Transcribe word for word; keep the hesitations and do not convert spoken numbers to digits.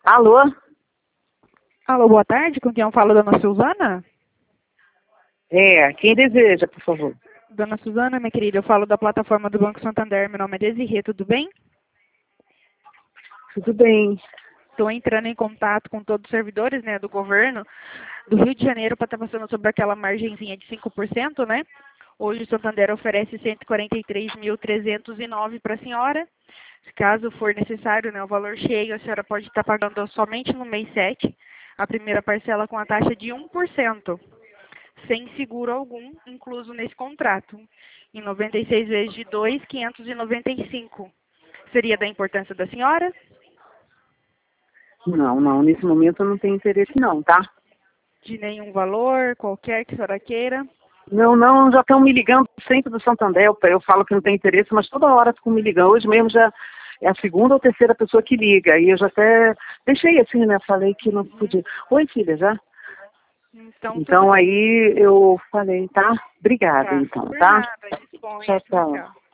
Alô? Alô, boa tarde, com quem eu falo, dona Suzana? É, quem deseja, por favor? Dona Suzana, minha querida, eu falo da plataforma do Banco Santander, meu nome é Desirê, tudo bem? Tudo bem. Estou entrando em contato com todos os servidores, né, do governo do Rio de Janeiro para estar passando sobre aquela margenzinha de cinco por cento, né? Hoje o Santander oferece cento e quarenta e três mil trezentos e nove para a senhora. Caso for necessário, né, o valor cheio, a senhora pode estar pagando somente no mês sete, a primeira parcela com a taxa de um por cento, sem seguro algum, incluso nesse contrato, em noventa e seis vezes de dois mil quinhentos e noventa e cinco. Seria da importância da senhora? Não, não, nesse momento eu não tenho interesse não, tá? De nenhum valor, qualquer que a senhora queira? Não, não, já estão me ligando sempre do Santander, eu, eu falo que não tem interesse, mas toda hora ficam me ligando. Hoje mesmo já é a segunda ou terceira pessoa que liga, e eu já até deixei assim, né, falei que não podia. Oi, filha, já? Então, tudo Então bem. aí eu falei, tá? Obrigada, Tá. então, Por tá? nada, disponha. Tchau, Tchau, tchau. tchau.